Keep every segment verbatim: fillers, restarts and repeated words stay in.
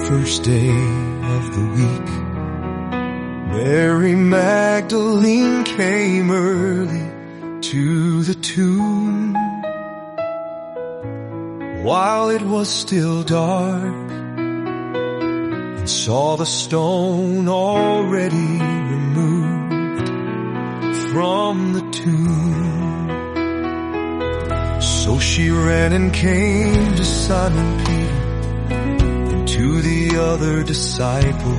first day of the week, Mary Magdalene came early to the tomb. While it was still dark, and saw the stone already removed from the tomb. So she ran and came to Simon Peter and to the other disciple,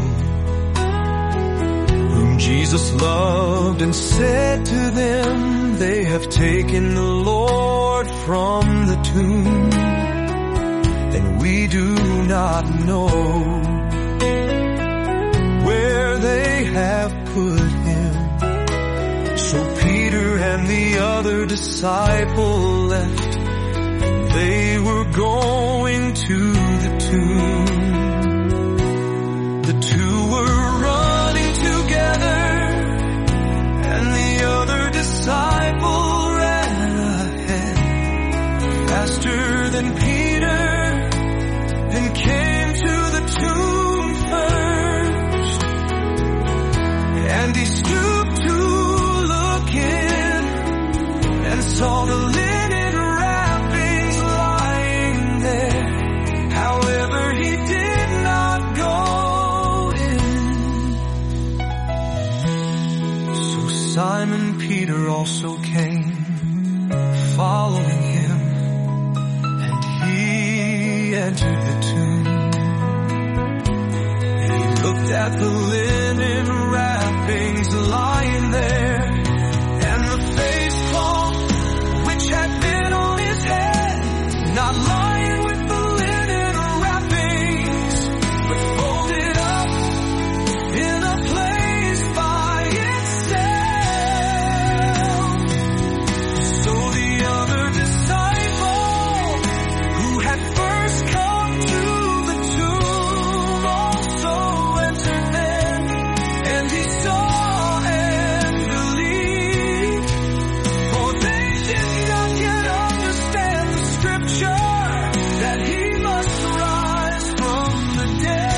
whom Jesus loved, and said to them, they have taken the Lord from the tomb, and we do not know where they have put him. So Peter and the other disciple left, and they were going to the tomb. The two were running together, and the other disciple ran ahead faster than Peter, and came to the tomb first. And he stooped to look in, and saw the linen wrappings lying there. However, he did not go in. So Simon Peter also came, following him, and he entered the tomb. And he looked at the linen wrappings lying there, and the face cloth which had been on his head, not lying with the linen wrappings, but folded up in a place by itself. So the other disciple, who had first come to the tomb, also entered then, and he saw and believed. For they did not yet understand the scripture, that he must rise from the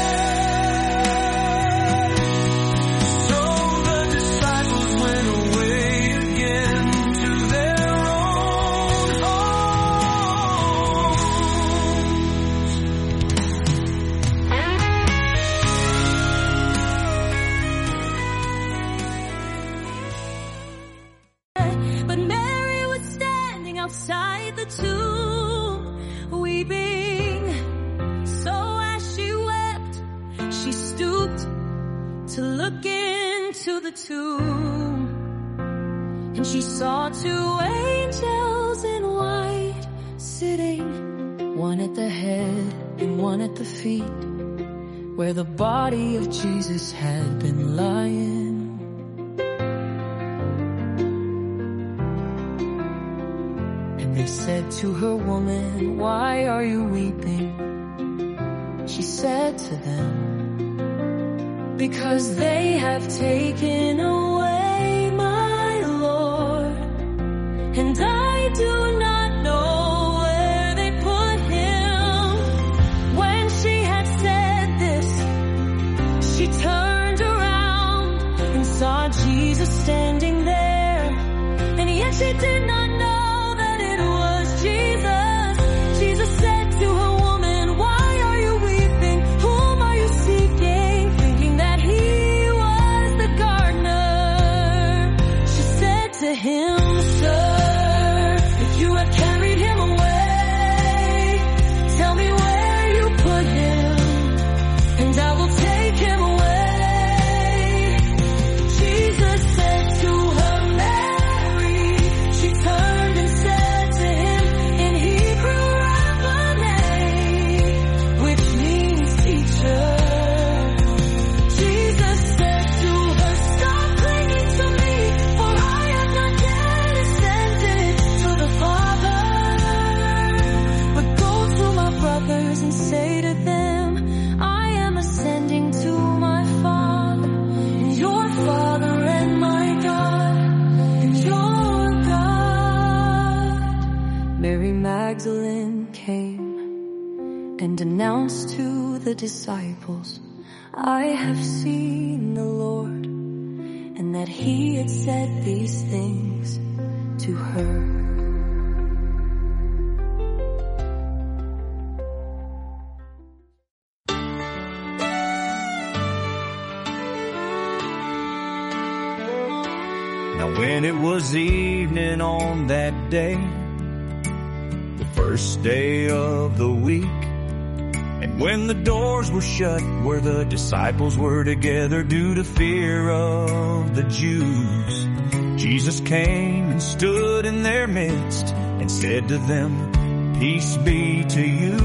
dead. So the disciples went away again to their own homes. But Mary was standing outside the tomb, weeping. So as she wept, she stooped to look into the tomb, and she saw two angels in white sitting, one at the head and one at the feet, where the body of Jesus had been lying. And they said to her, woman, why are you weeping? She said to them, because they have taken away my Lord, and I do not know where they put him. When she had said this, she turned around and saw Jesus standing there, and yet she did not know that it was Jesus. Jesus said to her, woman, why are you weeping? Whom are you seeking? Thinking that he was the gardener. She said to him, sir, if you have carried him away, tell me where you put him, and I will take him away. Jesus said to her, Mary. She turned and said to him in Hebrew, Rabboni, which means teacher. Jesus said to her, stop clinging to me, for I have not yet ascended to the Father. But go to my brothers and say to them, I am ascending to my Father and your Father, and my God and your God. Mary Magdalene came and announced to the disciples, I have seen the Lord, and that he had said these things to her. Now when it was evening on that day, the first day of the week, and when the doors were shut where the disciples were together due to fear of the Jews, Jesus came and stood in their midst and said to them, "Peace be to you."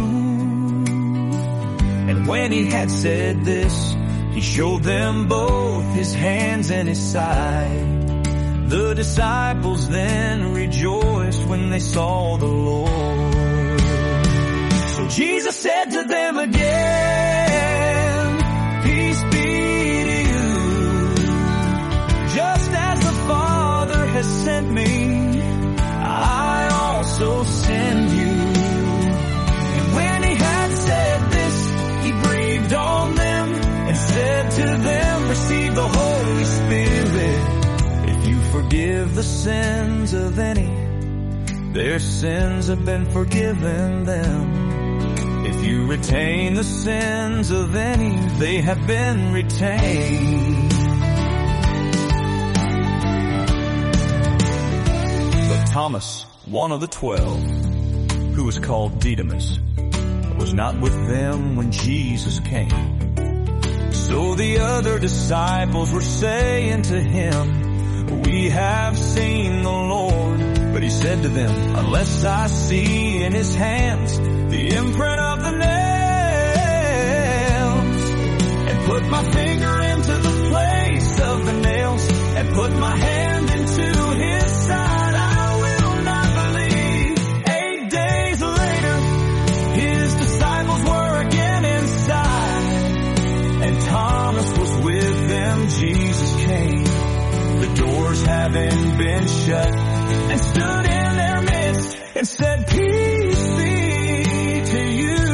And when he had said this, he showed them both his hands and his side. The disciples then rejoiced when they saw the Lord. So Jesus said to them again, "Peace be to you. Just as the Father has sent me, I also send you." And when he had said this, he breathed on them and said to them, "Receive the Holy Spirit. Forgive the sins of any, their sins have been forgiven them. If you retain the sins of any, they have been retained." But Thomas, one of the twelve, who was called Didymus, was not with them when Jesus came. So the other disciples were saying to him, "We have seen the Lord." But he said to them, "Unless I see in his hands the imprint of the nails, and put my finger into the place of the nails, and put my hand into his side, I will not believe." Eight days later, his disciples were again inside, and Thomas was with them. Jesus came, the doors having been shut, and stood in their midst and said, "Peace be to you."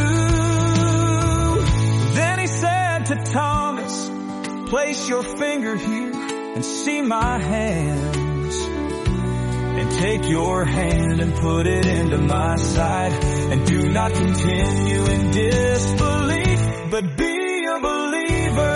Then he said to Thomas, "Place your finger here and see my hands, and take your hand and put it into my side, and do not continue in disbelief, but be a believer."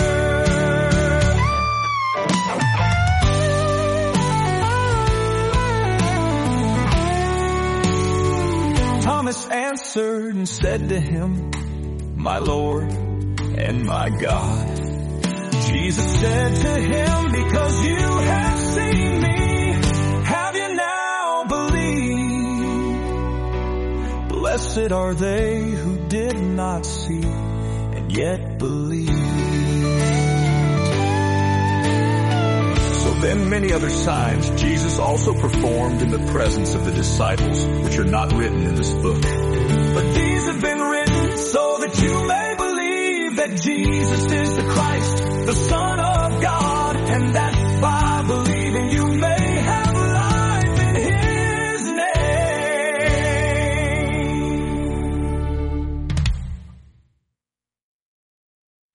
Thomas answered and said to him, "My Lord and my God." Jesus said to him, "Because you have seen me, have you now believed? Blessed are they who did not see and yet believed." Then many other signs Jesus also performed in the presence of the disciples, which are not written in this book. But these have been written so that you may believe that Jesus is the Christ,